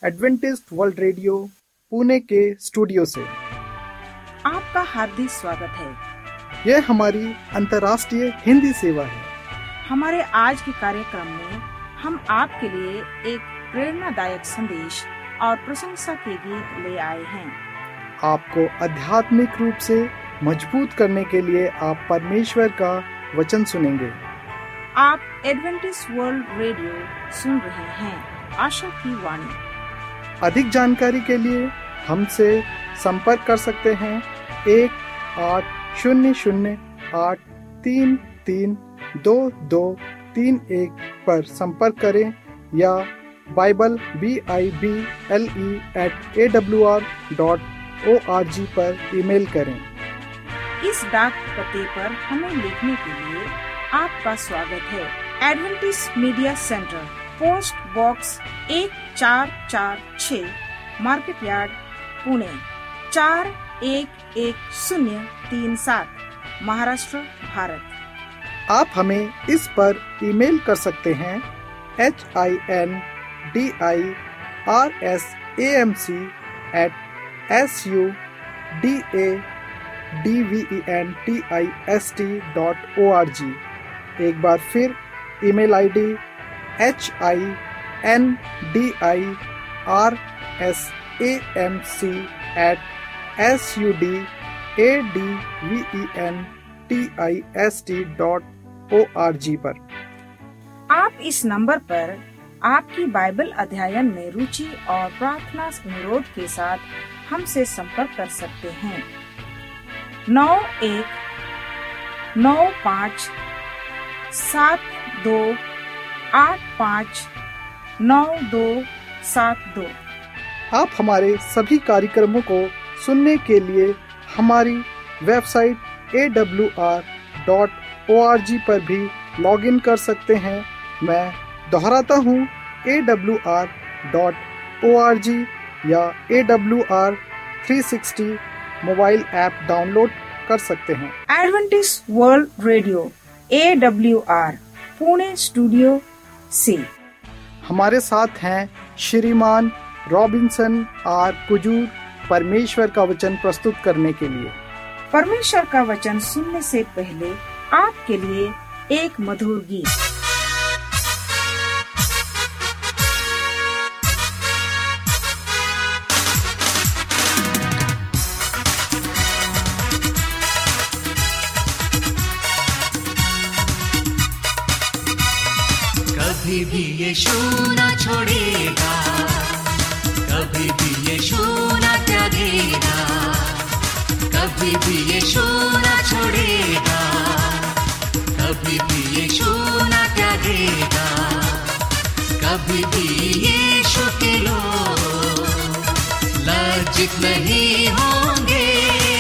Adventist world radio Pune के studio से आपका हार्दिक स्वागत है। यह हमारी अंतर्राष्ट्रीय हिंदी सेवा है। हमारे आज के कार्यक्रम में हम आपके लिए एक प्रेरणादायक संदेश और प्रशंसा के गीत ले आए हैं। आपको आध्यात्मिक रूप से मजबूत करने के लिए आप परमेश्वर का वचन सुनेंगे। आप एडवेंटिस्ट वर्ल्ड रेडियो सुन रहे हैं, आशा की वाणी। अधिक जानकारी के लिए हमसे संपर्क कर सकते हैं 1-800-833-2231 पर संपर्क करें या bible@awr.org पर ईमेल करें। इस डाक पते पर हमें लिखने के लिए आपका स्वागत है। Adventist media centre, post box 1446, market yard, Pune 411037, Maharashtra, Bharat. आप हमें इस पर ईमेल कर सकते हैं hindirsamc@sudaventist.org। एक बार फिर ईमेल आईडी hindirsamc@sudaventist.org पर। आप इस नंबर पर आपकी बाइबल अध्ययन में रुचि और प्रार्थना अनुरोध के साथ हमसे संपर्क कर सकते हैं। 919572859272। आप हमारे सभी कार्यक्रमों को सुनने के लिए हमारी वेबसाइट awr.org पर भी लॉगिन कर सकते हैं। मैं दोहराता हूँ, awr.org या AWR 360 मोबाइल ऐप डाउनलोड कर सकते हैं। Adventist world radio AWR Pune studio से हमारे साथ हैं श्रीमान रॉबिन्सन आर कुजूर, परमेश्वर का वचन प्रस्तुत करने के लिए। परमेश्वर का वचन सुनने से पहले आपके लिए एक मधुर गीत। कभी भी यीशु ना छोड़ेगा, कभी भी यीशु ना त्यागेगा, कभी भी यीशु ना छोड़ेगा, कभी भी यीशु ना त्यागेगा, कभी भी यीशु के लोग लज्जित नहीं होंगे,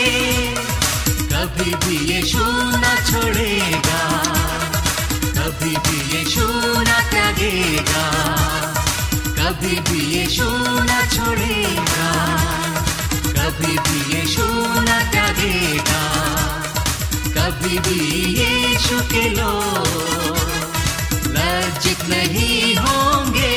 कभी भी यीशु ना छोड़ेगा, कभी भी यीशु ना त्यागेगा, कभी भी यीशु ना छोड़ेगा, कभी भी यीशु ना त्यागेगा, कभी भी यीशु के लोग लज्जित नहीं होंगे।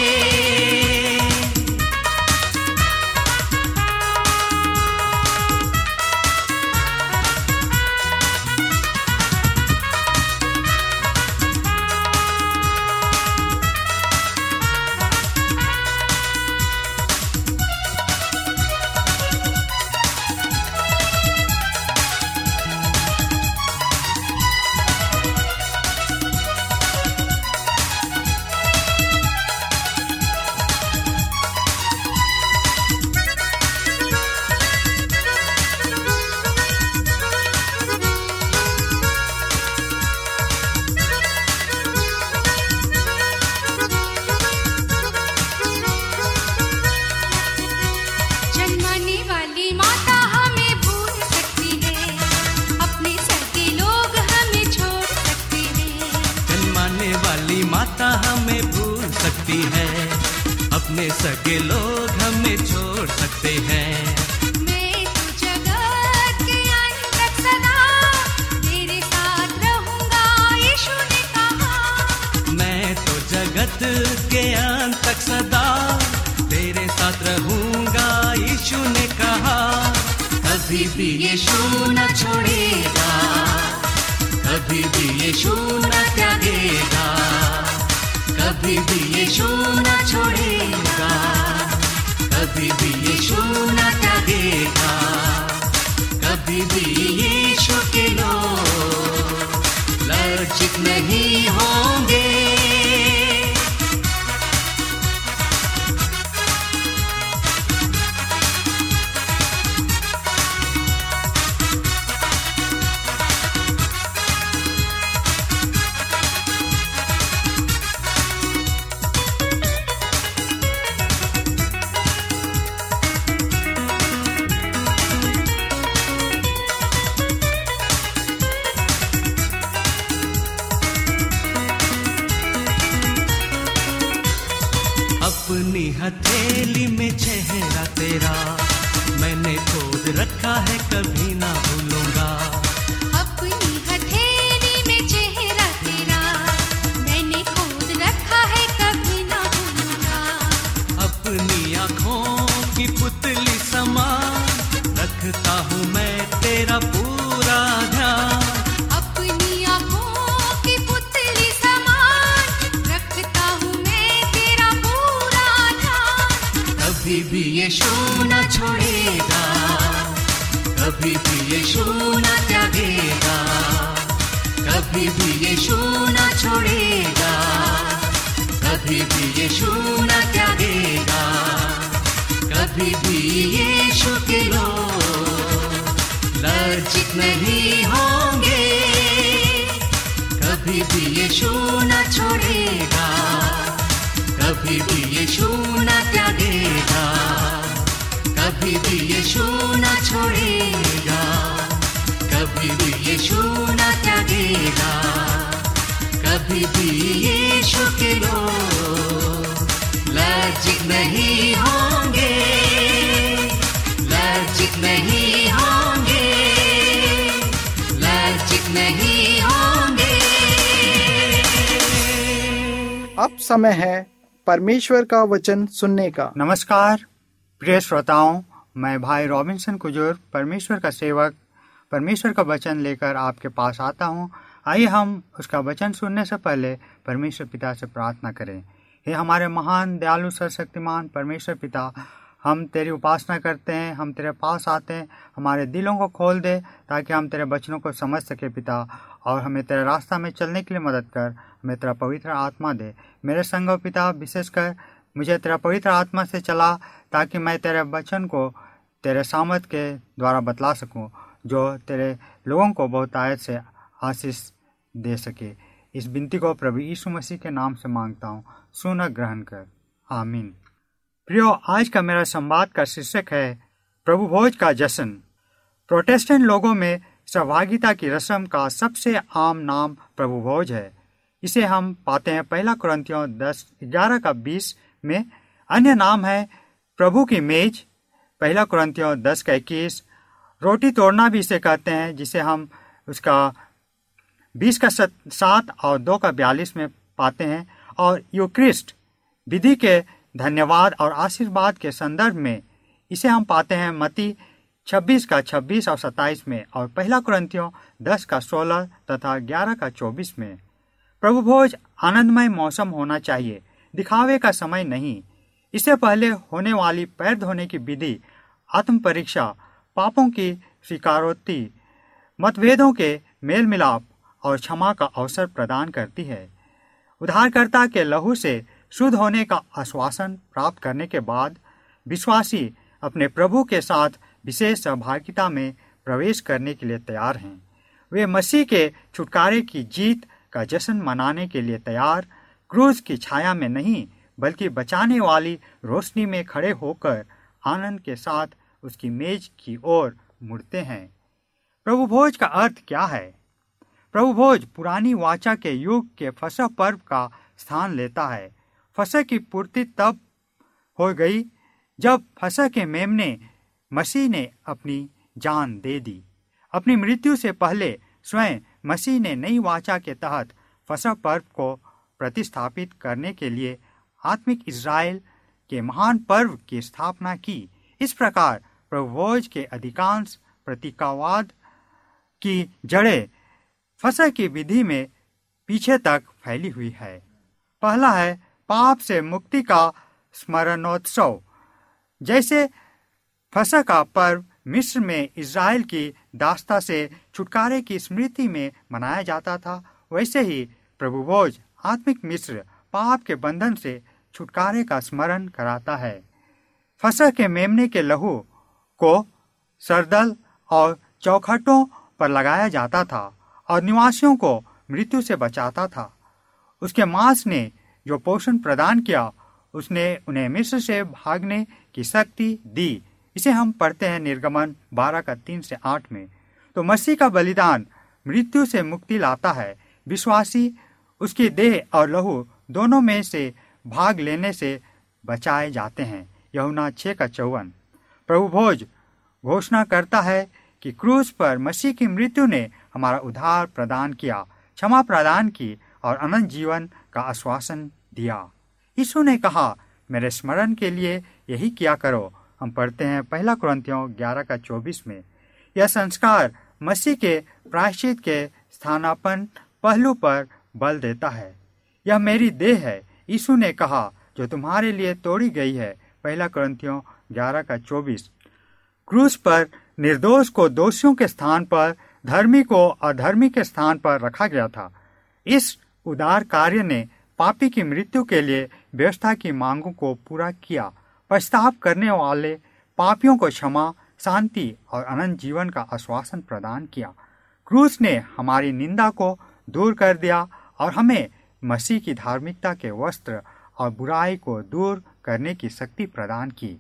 अपने सगे लोग हमें छोड़ सकते हैं। मैं तो जगत के अंत तक सदा तेरे साथ रहूंगा, यीशु ने कहा। मैं तो जगत के अंत तक सदा तेरे साथ साथ रहूंगा, यीशु ने कहा। कभी भी यीशु न छोड़ेगा, कभी भी यीशु न त्यागेगा, कभी भी यीशु न छोड़ेगा, कभी भी यीशु न त्यागेगा, कभी भी यीशु के लोग लज्जित नहीं होंगे। अपनी हथेली में चेहरा तेरा मैंने खोद रखा है, कभी ना भूलूंगा। अपनी हथेली में चेहरा तेरा मैंने खोद रखा है, कभी ना भूलूंगा। अपनी आँखों की पुतली समान रखता हूँ मैं तेरा पूरा ध्यान। अपनी आँखों की पुतली समान रखता हूँ मैं तेरा पूरा ध्यान। कभी भी यीशु न छोड़ेगा, कभी भी यीशु न त्यागेगा, कभी भी यीशु न छोड़ेगा, कभी भी यीशु न त्यागेगा, कभी भी यीशु के लोग लज्जित नहीं होंगे। कभी भी यीशु न छोड़ेगा, कभी भी यीशु न त्यागेगा, कभी भी यीशु न छोड़ेगा, कभी भी यीशु न त्यागेगा, कभी भी यीशु के लोग लज्जित नहीं होंगे, लज्जित नहीं होंगे, लज्जित नहीं होंगे। अब समय है परमेश्वर का वचन सुनने का। नमस्कार प्रिय श्रोताओं, मैं भाई रॉबिन्सन कुजूर परमेश्वर का सेवक परमेश्वर का वचन लेकर आपके पास आता हूं। आइए हम उसका वचन सुनने से पहले परमेश्वर पिता से प्रार्थना करें। हे हमारे महान दयालु सर्वशक्तिमान परमेश्वर पिता, हम तेरी उपासना करते हैं, हम तेरे पास आते हैं। हमारे दिलों को खोल दे ताकि हम तेरे वचनों को समझ सके पिता, और हमें तेरे रास्ता में चलने के लिए मदद कर। हमें तेरा पवित्र आत्मा दे। मेरे संग पिता, विशेषकर मुझे तेरा पवित्र आत्मा से चला ताकि मैं तेरे वचन को तेरे सामर्थ के द्वारा बतला सकूं, जो तेरे लोगों को बहुतायत से आशीष दे सके। इस विनती को प्रभु यीशु मसीह के नाम से मांगता हूँ, सुन ग्रहण कर, आमीन। प्रियो, आज का मेरा संवाद का शीर्षक है प्रभु भोज का जश्न। प्रोटेस्टेंट लोगों में सहभागिता की रस्म का सबसे आम नाम प्रभु भोज है। इसे हम पाते हैं 1 कुरिन्थियों 10:11-20 में। अन्य नाम है प्रभु की मेज, 1 कुरिन्थियों 10:21। रोटी तोड़ना भी इसे कहते हैं, जिसे हम उसका 20:7 और 2:42 में पाते हैं। और यूक्रिस्ट विधि के धन्यवाद और आशीर्वाद के संदर्भ में इसे हम पाते हैं मत्ती 26:26 और 27 में, और 1 कुरिन्थियों 10:16 तथा 11:24 में। प्रभु भोज आनंदमय मौसम होना चाहिए, दिखावे का समय नहीं। इससे पहले होने वाली पैर धोने की विधि आत्म परीक्षा, पापों की स्वीकारोक्ति, मतभेदों के मेल मिलाप और क्षमा का अवसर प्रदान करती है। उद्धारकर्ता के लहू से शुद्ध होने का आश्वासन प्राप्त करने के बाद विश्वासी अपने प्रभु के साथ विशेष सहभागिता में प्रवेश करने के लिए तैयार हैं। वे मसीह के छुटकारे की जीत का जश्न मनाने के लिए तैयार, क्रूस की छाया में नहीं बल्कि बचाने वाली रोशनी में खड़े होकर आनंद के साथ उसकी मेज की ओर मुड़ते हैं। प्रभु भोज का अर्थ क्या है? प्रभु भोज पुरानी वाचा के युग के फसह पर्व का स्थान लेता है। फसह की पूर्ति तब हो गई जब फसह के मेमने मसीह ने अपनी जान दे दी। अपनी मृत्यु से पहले स्वयं मसीह ने नई वाचा के तहत फसह पर्व को प्रतिस्थापित करने के लिए आत्मिक इज़राइल के महान पर्व की स्थापना की। इस प्रकार प्रभु भोज के अधिकांश प्रतीकवाद की जड़ें फसह की विधि में पीछे तक फैली हुई है। पहला है पाप से मुक्ति का स्मरणोत्सव। जैसे फसह का पर्व मिस्र में इज़राइल की दास्ता से छुटकारे की स्मृति में मनाया जाता था, वैसे ही प्रभु भोज आत्मिक मिस्र पाप के बंधन से छुटकारे का स्मरण कराता है। फसह के मेमने के लहू को सरदल और चौखटों पर लगाया जाता था और निवासियों को मृत्यु से बचाता था। उसके मांस ने जो पोषण प्रदान किया, उसने उन्हें मिस्र से भागने की शक्ति दी। इसे हम पढ़ते हैं निर्गमन 12:3-8 में। तो मसीह का बलिदान मृत्यु से मुक्ति लाता है। विश्वासी उसकी देह और लहू दोनों में से भाग लेने से बचाए जाते हैं। यूहन्ना 6:54। प्रभु भोज घोषणा करता है कि क्रूस पर मसीह की मृत्यु ने हमारा उद्धार प्रदान किया, क्षमा प्रदान की और अनंत जीवन का आश्वासन दिया। यीशु ने कहा, मेरे स्मरण के लिए यही किया करो। हम पढ़ते हैं 1 कुरिन्थियों 11:24 में। यह संस्कार मसीह के प्रायश्चित के स्थानापन्न पहलू पर बल देता है। यह मेरी देह है, यीशु ने कहा, जो तुम्हारे लिए तोड़ी गई है। 1 कुरिन्थियों 11:24। क्रूस पर निर्दोष को दोषियों के स्थान पर, धर्मी को अधर्मी के स्थान पर रखा गया था। इस उदार कार्य ने पापी की मृत्यु के लिए व्यवस्था की मांगों को पूरा किया। पश्चाताप करने वाले पापियों को क्षमा, शांति और अनंत जीवन का आश्वासन प्रदान किया। क्रूस ने हमारी निंदा को दूर कर दिया और हमें मसीह की धार्मिकता के वस्त्र और बुराई को दूर करने की शक्ति प्रदान की।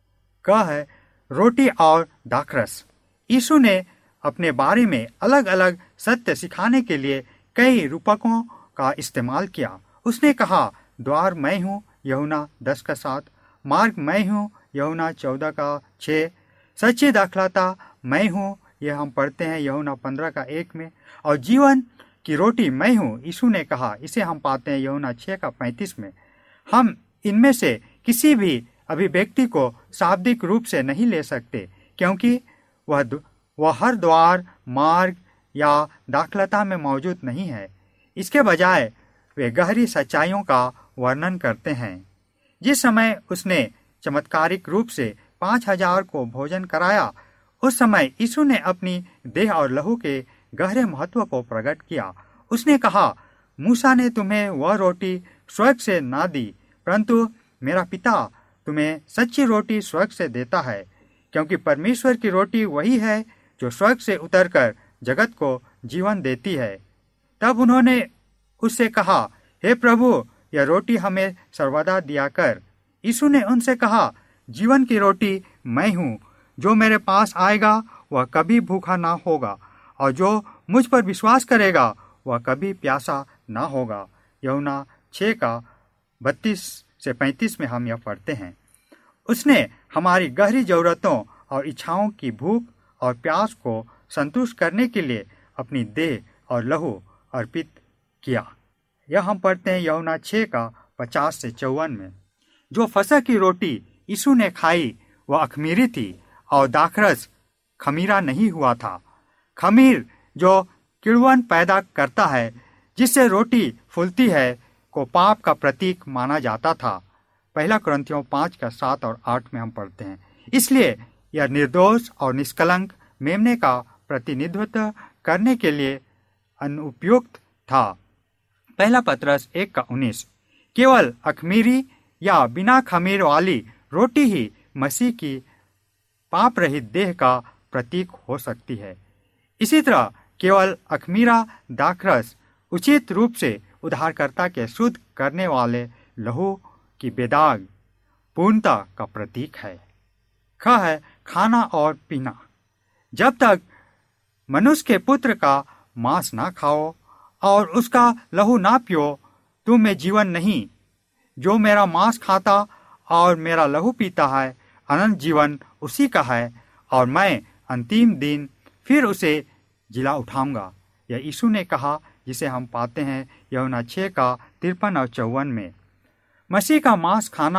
कह है रोटी और दाखरस। यीशु ने अपने बारे में अलग अलग सत्य सिखाने के लिए कई रूपकों का इस्तेमाल किया। उसने कहा, द्वार मैं हूँ, यूहन्ना 10:7। मार्ग मैं हूँ, यूहन्ना 14:6। सच्ची दाखलता मैं हूँ, यह हम पढ़ते हैं यूहन्ना 15:1 में। और जीवन की रोटी मैं हूँ, यीशु ने कहा, इसे हम पाते हैं यूहन्ना 6:35 में। हम इनमें से किसी भी अभिव्यक्ति को शाब्दिक रूप से नहीं ले सकते, क्योंकि वह हर द्वार, मार्ग या दाखलता में मौजूद नहीं है। इसके बजाय वे गहरी सच्चाइयों का वर्णन करते हैं। जिस समय उसने चमत्कारिक रूप से 5000 को भोजन कराया, उस समय यीशु ने अपनी देह और लहू के गहरे महत्व को प्रकट किया। उसने कहा, मूसा ने तुम्हें वह रोटी स्वर्ग से ना दी, परंतु मेरा पिता तुम्हें सच्ची रोटी स्वर्ग से देता है, क्योंकि परमेश्वर की रोटी वही है जो स्वर्ग से उतरकर जगत को जीवन देती है। तब उन्होंने उससे कहा, हे प्रभु, यह रोटी हमें सर्वदा दिया कर। यीशु ने उनसे कहा, जीवन की रोटी मैं हूँ। जो मेरे पास आएगा वह कभी भूखा ना होगा, और जो मुझ पर विश्वास करेगा वह कभी प्यासा ना होगा। यूहन्ना 6:32-35 में हम यह पढ़ते हैं। उसने हमारी गहरी जरूरतों और इच्छाओं की भूख और प्यास को संतुष्ट करने के लिए अपनी देह और लहू अर्पित किया। यह हम पढ़ते हैं यूहन्ना 6:50-54 में। जो फसह की रोटी यीशु ने खाई वह अखमीरी थी और दाखरस खमीरा नहीं हुआ था। खमीर जो किड़वन पैदा करता है, जिससे रोटी फूलती है, को पाप का प्रतीक माना जाता था। 1 कुरिन्थियों 5:7 और 8 में हम पढ़ते हैं। इसलिए यह निर्दोष और निष्कलंक मेमने का प्रतिनिधित्व करने के लिए अनुपयुक्त था। 1 पतरस 1:19। केवल अखमीरी या बिना खमीर वाली रोटी ही मसीह की पाप रहित देह का प्रतीक हो सकती है। इसी तरह केवल अखमीरा दाखरस उचित रूप से उद्धारकर्ता के शुद्ध करने वाले लहू की बेदाग पूर्णता का प्रतीक है। ख है खाना और पीना। जब तक मनुष्य के पुत्र का मांस ना खाओ और उसका लहू ना पियो, तुम में जीवन नहीं। जो मेरा मांस खाता और मेरा लहू पीता है, अनंत जीवन उसी का है, और मैं अंतिम दिन फिर उसे जिला उठाऊंगा। यह यीशु ने कहा, जिसे हम पाते हैं यूहन्ना 6:53 और 54 में। मसीह का मांस खाना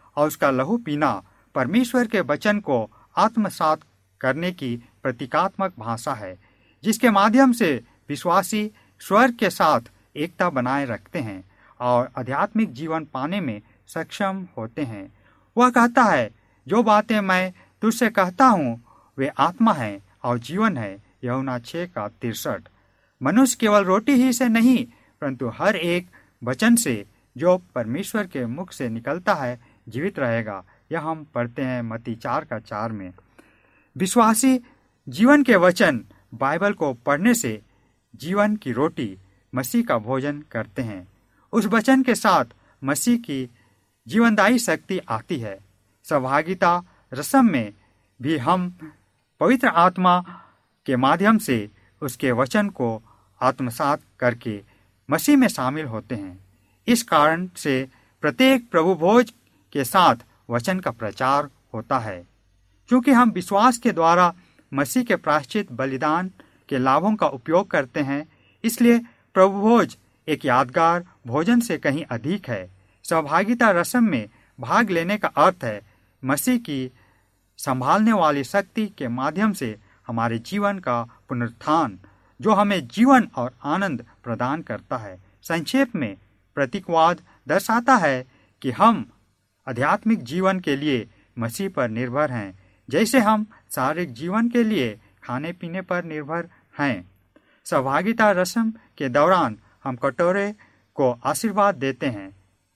और उसका लहू पीना परमेश्वर के वचन को आत्मसात करने की प्रतीकात्मक भाषा है, जिसके माध्यम से विश्वासी स्वर्ग के साथ एकता बनाए रखते हैं और आध्यात्मिक जीवन पाने में सक्षम होते हैं। वह कहता है, जो बातें मैं तुझसे कहता हूँ वे आत्मा है और जीवन है। यूहन्ना 6:63। मनुष्य केवल रोटी ही से नहीं परंतु हर एक वचन से जो परमेश्वर के मुख से निकलता है जीवित रहेगा। यह हम पढ़ते हैं मत्ती 4:4 में। विश्वासी जीवन के वचन बाइबल को पढ़ने से जीवन की रोटी मसीह का भोजन करते हैं। उस वचन के साथ मसीह की जीवनदायी शक्ति आती है। सहभागिता रस्म में भी हम पवित्र आत्मा के माध्यम से उसके वचन को आत्मसात करके मसीह में शामिल होते हैं। इस कारण से प्रत्येक प्रभु भोज के साथ वचन का प्रचार होता है। क्योंकि हम विश्वास के द्वारा मसीह के प्रायश्चित बलिदान के लाभों का उपयोग करते हैं, इसलिए प्रभु भोज एक यादगार भोजन से कहीं अधिक है। सहभागिता रस्म में भाग लेने का अर्थ है मसीह की संभालने वाली शक्ति के माध्यम से हमारे जीवन का पुनरुत्थान, जो हमें जीवन और आनंद प्रदान करता है। संक्षेप में प्रतीकवाद दर्शाता है कि हम आध्यात्मिक जीवन के लिए मसीह पर निर्भर हैं, जैसे हम शारीरिक जीवन के लिए खाने पीने पर निर्भर हैं। सहभागिता रस्म के दौरान हम कटोरे को आशीर्वाद देते हैं।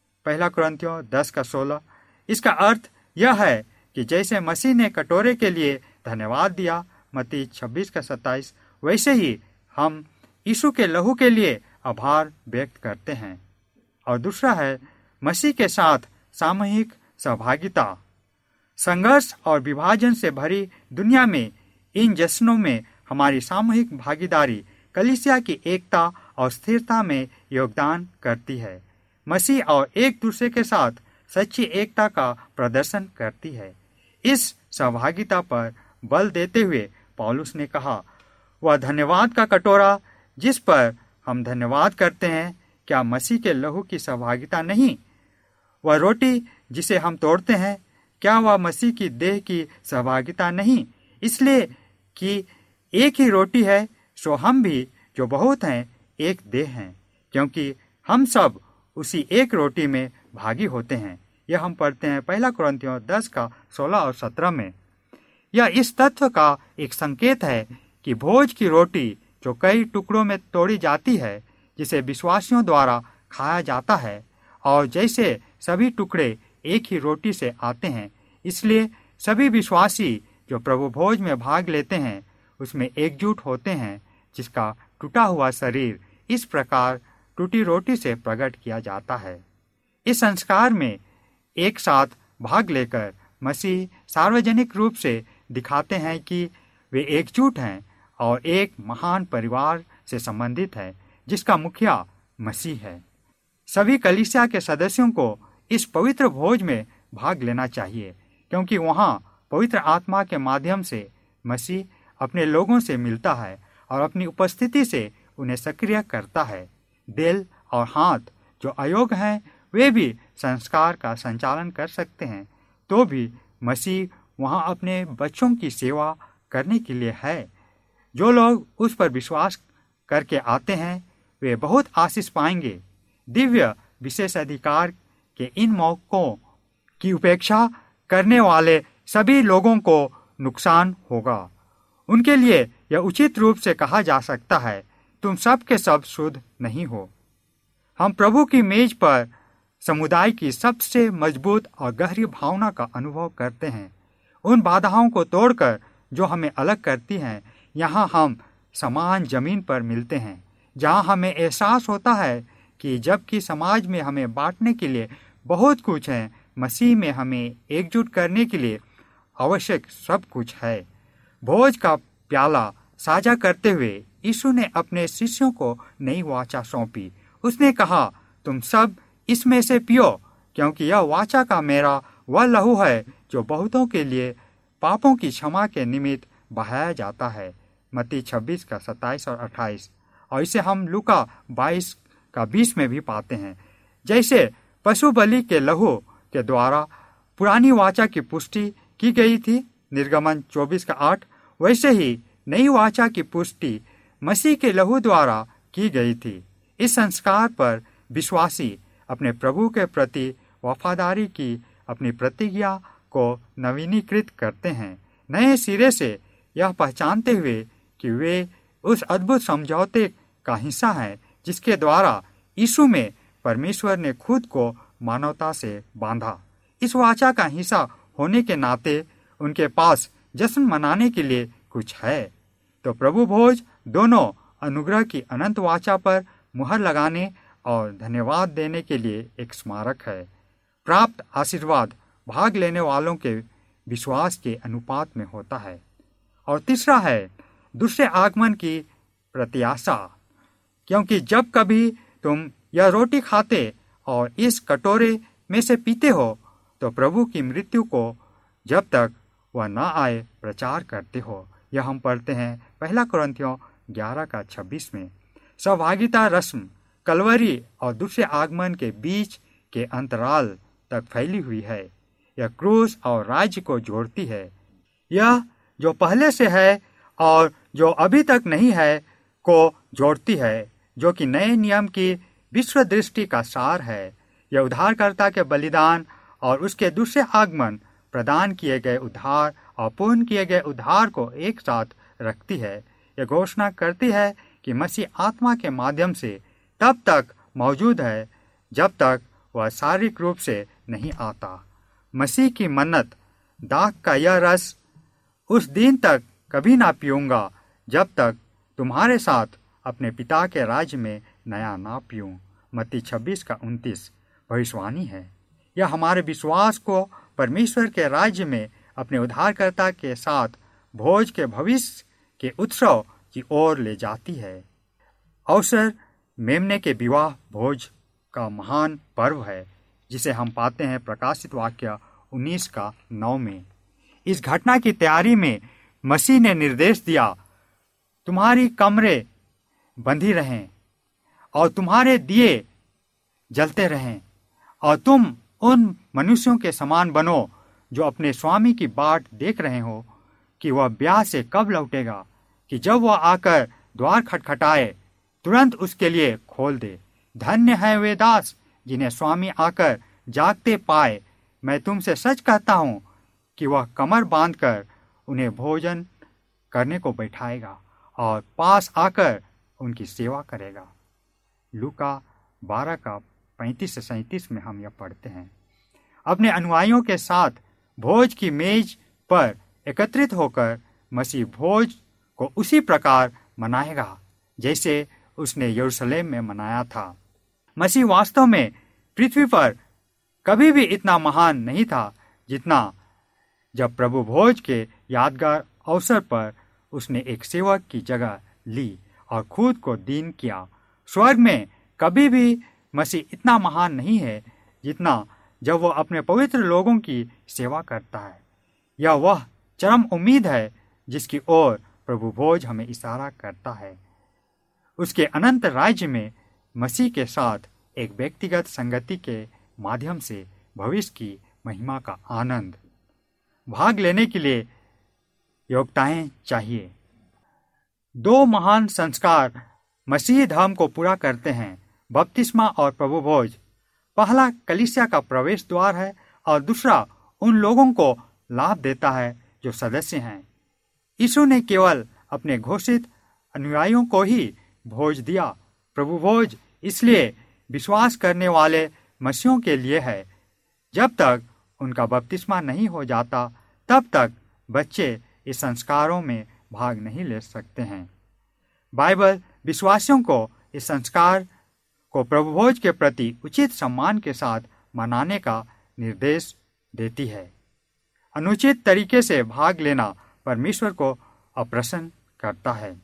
1 कुरिन्थियों 10:16। इसका अर्थ यह है कि जैसे मसीह ने कटोरे के लिए धन्यवाद दिया मत्ती 26:27, वैसे ही हम यीशु के लहू के लिए आभार व्यक्त करते हैं। और दूसरा है मसीह के साथ सामूहिक सहभागिता। संघर्ष और विभाजन से भरी दुनिया में इन जश्नों में हमारी सामूहिक भागीदारी कलीसिया की एकता और स्थिरता में योगदान करती है। मसीह और एक दूसरे के साथ सच्ची एकता का प्रदर्शन करती है। इस सहभागिता पर बल देते हुए पौलुस ने कहा, वह धन्यवाद का कटोरा जिस पर हम धन्यवाद करते हैं, क्या मसीह के लहू की सहभागिता नहीं? वह रोटी जिसे हम तोड़ते हैं, क्या वह मसीह की देह की सहभागिता नहीं? इसलिए कि एक ही रोटी है, सो हम भी जो बहुत हैं एक देह हैं, क्योंकि हम सब उसी एक रोटी में भागी होते हैं। यह हम पढ़ते हैं 1 कुरिन्थियों 10:16 और 17 में। यह इस तत्व का एक संकेत है कि भोज की रोटी जो कई टुकड़ों में तोड़ी जाती है, जिसे विश्वासियों द्वारा खाया जाता है, और जैसे सभी टुकड़े एक ही रोटी से आते हैं, इसलिए सभी विश्वासी जो प्रभु भोज में भाग लेते हैं उसमें एकजुट होते हैं, जिसका टूटा हुआ शरीर इस प्रकार टूटी रोटी से प्रकट किया जाता है। इस संस्कार में एक साथ भाग लेकर मसीह सार्वजनिक रूप से दिखाते हैं कि वे एकजुट हैं और एक महान परिवार से संबंधित है, जिसका मुखिया मसीह है। सभी कलीसिया के सदस्यों को इस पवित्र भोज में भाग लेना चाहिए, क्योंकि वहाँ पवित्र आत्मा के माध्यम से मसीह अपने लोगों से मिलता है और अपनी उपस्थिति से उन्हें सक्रिय करता है। दिल और हाथ जो अयोग्य हैं वे भी संस्कार का संचालन कर सकते हैं, तो भी मसीह वहाँ अपने बच्चों की सेवा करने के लिए है। जो लोग उस पर विश्वास करके आते हैं वे बहुत आशीष पाएंगे। दिव्य विशेष अधिकार के इन मौकों की उपेक्षा करने वाले सभी लोगों को नुकसान होगा। उनके लिए यह उचित रूप से कहा जा सकता है, तुम सब के सब शुद्ध नहीं हो। हम प्रभु की मेज पर समुदाय की सबसे मजबूत और गहरी भावना का अनुभव करते हैं। उन बाधाओं को तोड़कर जो हमें अलग करती हैं, यहाँ हम समान जमीन पर मिलते हैं, जहाँ हमें एहसास होता है कि जबकि समाज में हमें बांटने के लिए बहुत कुछ है, मसीह में हमें एकजुट करने के लिए आवश्यक सब कुछ है। भोज का प्याला साझा करते हुए यीशु ने अपने शिष्यों को नई वाचा सौंपी। उसने कहा, तुम सब इसमें से पियो, क्योंकि यह वाचा का मेरा वह लहू है जो बहुतों के लिए पापों की क्षमा के निमित्त बहाया जाता है। मत्ती 26:27 और 28। और इसे हम लूका 22:20 में भी पाते हैं। जैसे पशु बलि के लहू के द्वारा पुरानी वाचा की पुष्टि की गई थी, निर्गमन 24:8, वैसे ही नई वाचा की पुष्टि मसीह के लहू द्वारा की गई थी। इस संस्कार पर विश्वासी अपने प्रभु के प्रति वफादारी की अपनी प्रतिज्ञा को नवीनीकृत करते हैं, नए सिरे से यह पहचानते हुए कि वे उस अद्भुत समझौते का हिस्सा हैं जिसके द्वारा यीशु में परमेश्वर ने खुद को मानवता से बांधा। इस वाचा का हिस्सा होने के नाते उनके पास जश्न मनाने के लिए कुछ है। तो प्रभु भोज दोनों अनुग्रह की अनंत वाचा पर मुहर लगाने और धन्यवाद देने के लिए एक स्मारक है। प्राप्त आशीर्वाद भाग लेने वालों के विश्वास के अनुपात में होता है। और तीसरा है दूसरे आगमन की प्रत्याशा, क्योंकि जब कभी तुम यह रोटी खाते और इस कटोरे में से पीते हो तो प्रभु की मृत्यु को जब तक वह न आए प्रचार करते हो। यह हम पढ़ते हैं 1 कुरिन्थियों 11:26 में। सहभागिता रस्म कलवरी और दूसरे आगमन के बीच के अंतराल तक फैली हुई है। यह क्रूस और राज्य को जोड़ती है। यह जो पहले से है और जो अभी तक नहीं है को जोड़ती है, जो कि नए नियम की विश्व दृष्टि का सार है। यह उद्धारकर्ता के बलिदान और उसके दूसरे आगमन, प्रदान किए गए उद्धार और पूर्ण किए गए उद्धार को एक साथ रखती है। यह घोषणा करती है कि मसीह आत्मा के माध्यम से तब तक मौजूद है जब तक वह शारीरिक रूप से नहीं आता। मसीह की मन्नत, दाख का यह रस उस दिन तक कभी ना पीऊंगा जब तक तुम्हारे साथ अपने पिता के राज्य में नया ना पीऊं। मत्ती 26:29 भविष्यवाणी है। यह हमारे विश्वास को परमेश्वर के राज्य में अपने उद्धारकर्ता के साथ भोज के भविष्य के उत्सव की ओर ले जाती है। अवसर मेमने के विवाह भोज का महान पर्व है, जिसे हम पाते हैं प्रकाशित वाक्य 19:9 में। इस घटना की तैयारी में मसीह ने निर्देश दिया, तुम्हारी कमरे बंधी रहें और तुम्हारे दिए जलते रहें और तुम उन मनुष्यों के समान बनो जो अपने स्वामी की बाट देख रहे हो कि वह ब्याह से कब लौटेगा, कि जब वह आकर द्वार खटखटाए तुरंत उसके लिए खोल दे। धन्य है वे दास जिन्हें स्वामी आकर जागते पाए। मैं तुमसे सच कहता हूँ कि वह कमर बांधकर उन्हें भोजन करने को बैठाएगा और पास आकर उनकी सेवा करेगा। लूका 12:35-37 में हम यह पढ़ते हैं। अपने अनुयायियों के साथ भोज की मेज पर एकत्रित होकर मसीह भोज को उसी प्रकार मनाएगा जैसे उसने यरूशलेम में मनाया था। मसीह वास्तव में पृथ्वी पर कभी भी इतना महान नहीं था जितना जब प्रभु भोज के यादगार अवसर पर उसने एक सेवक की जगह ली और खुद को दीन किया। स्वर्ग में कभी भी मसीह इतना महान नहीं है जितना जब वह अपने पवित्र लोगों की सेवा करता है। यह वह चरम उम्मीद है जिसकी ओर प्रभु भोज हमें इशारा करता है। उसके अनंत राज्य में मसीह के साथ एक व्यक्तिगत संगति के माध्यम से भविष्य की महिमा का आनंद भाग लेने के लिए योग्यताएं चाहिए। 2 महान संस्कार मसीह धर्म को पूरा करते हैं, बपतिस्मा और प्रभु भोज। पहला कलीसिया का प्रवेश द्वार है और दूसरा उन लोगों को लाभ देता है जो सदस्य हैं। यीशु ने केवल अपने घोषित अनुयायियों को ही भोज दिया। प्रभु भोज इसलिए विश्वास करने वाले मसीहों के लिए है। जब तक उनका बपतिस्मा नहीं हो जाता तब तक बच्चे इस संस्कारों में भाग नहीं ले सकते हैं। बाइबल विश्वासियों को इस संस्कार को प्रभु भोज के प्रति उचित सम्मान के साथ मनाने का निर्देश देती है। अनुचित तरीके से भाग लेना परमेश्वर को अप्रसन्न करता है।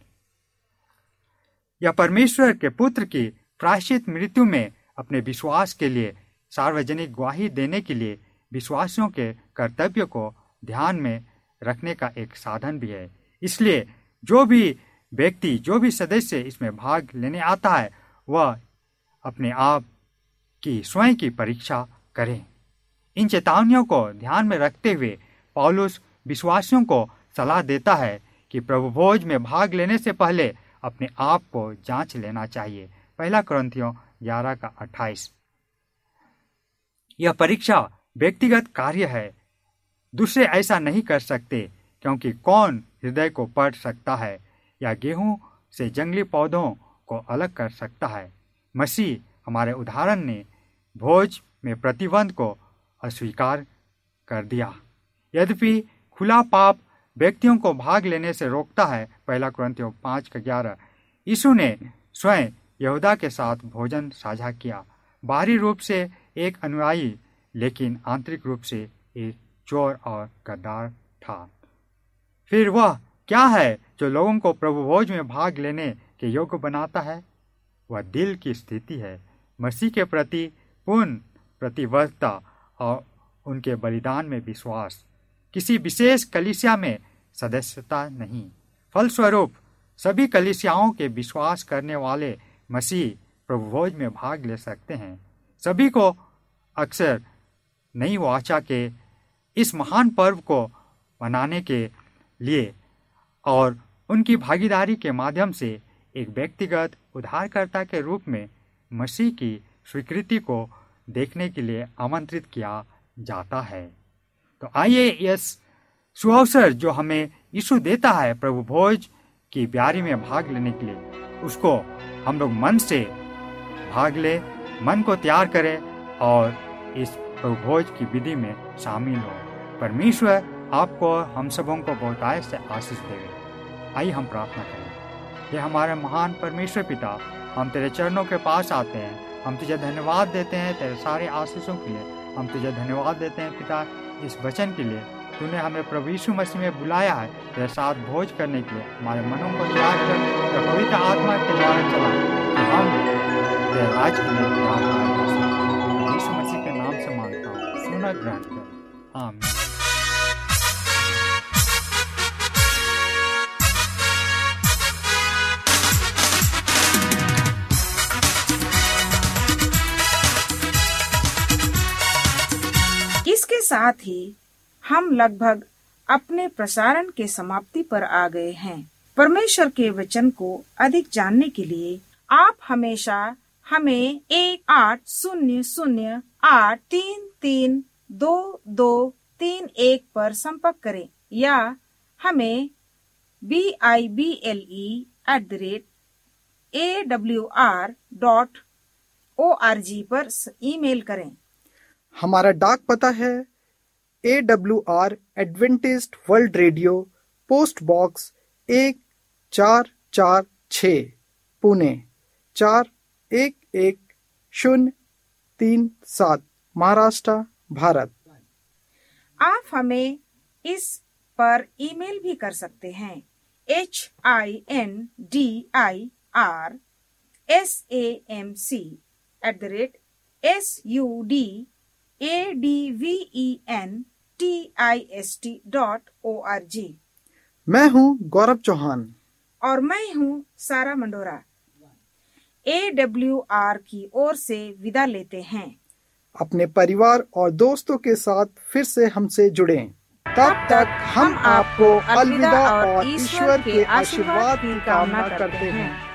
यह परमेश्वर के पुत्र की प्रायश्चित मृत्यु में अपने विश्वास के लिए सार्वजनिक गवाही देने के लिए विश्वासियों के कर्तव्य को ध्यान में रखने का एक साधन भी है। इसलिए जो भी व्यक्ति, जो भी सदस्य इसमें भाग लेने आता है, वह अपने आप की स्वयं की परीक्षा करें। इन चेतावनियों को ध्यान में रखते हुए पौलुस विश्वासियों को सलाह देता है कि प्रभु भोज में भाग लेने से पहले अपने आप को जांच लेना चाहिए। 1 कुरिन्थियों 11:28। यह परीक्षा व्यक्तिगत कार्य है। दूसरे ऐसा नहीं कर सकते, क्योंकि कौन हृदय को पढ़ सकता है या गेहूं से जंगली पौधों को अलग कर सकता है। मसीह हमारे उदाहरण ने भोज में प्रतिबंध को अस्वीकार कर दिया। यद्यपि खुला पाप व्यक्तियों को भाग लेने से रोकता है। 1 कुरिन्थियों 5:11। यीशु ने स्वयं यहूदा के साथ भोजन साझा किया। बाहरी रूप से एक अनुयायी, लेकिन आंतरिक रूप से एक चोर और गद्दार था। फिर वह क्या है जो लोगों को प्रभु भोज में भाग लेने के योग्य बनाता है? वह दिल की स्थिति है, मसीह के प्रति पूर्ण प्रतिबद्धता और उनके बलिदान में विश्वास। किसी विशेष कलीसिया में सदस्यता नहीं। फलस्वरूप सभी कलीसियाओं के विश्वास करने वाले मसीह प्रभु भोज में भाग ले सकते हैं। सभी को अक्सर नई वाचा के इस महान पर्व को मनाने के लिए और उनकी भागीदारी के माध्यम से एक व्यक्तिगत उद्धारकर्ता के रूप में मसीह की स्वीकृति को देखने के लिए आमंत्रित किया जाता है। तो आइए इस सुअवसर जो हमें यीशु देता है प्रभु भोज की ब्यारी में भाग लेने के लिए, उसको हम लोग मन से भाग ले, मन को तैयार करें और इस प्रभु भोज की विधि में शामिल हो। परमेश्वर आपको और हम सबों को बहुतायत से आशीष देवे। आइए हम प्रार्थना करें। ये हमारे महान परमेश्वर पिता, हम तेरे चरणों के पास आते हैं। हम तुझे धन्यवाद देते हैं तेरे सारे आशीषों के लिए। हम तुझे धन्यवाद देते हैं पिता इस वचन के लिए। तूने हमें प्रभु यीशु मसीह में बुलाया है तेरे साथ भोज करने के लिए। हमारे मनों को तैयार कर पवित्र आत्मा के द्वारा चला कि हम तेरे राज के लिए तैयार कर सकें। यीशु मसीह के नाम से मांगता हूँ, सुना ग्रहण कर, आमीन। इसके साथ ही हम लगभग अपने प्रसारण के समाप्ति पर आ गए हैं। परमेश्वर के वचन को अधिक जानने के लिए आप हमेशा हमें 1-800-833-2231 पर संपर्क करें या हमें bible@awr.org पर ईमेल करें। हमारा डाक पता है AWR Adventist world radio, post box 1446, Pune 411037, Maharashtra, Bharat. आप हमें इस पर ईमेल भी कर सकते हैं। hindirsamc@sudaventist.org। मैं हूँ गौरव चौहान और मैं हूँ सारा मंडोरा। AWR की ओर से विदा लेते हैं। अपने परिवार और दोस्तों के साथ फिर से हमसे जुड़ें। तब तक हम आपको अलविदा और ईश्वर के आशीर्वाद की कामना करते हैं।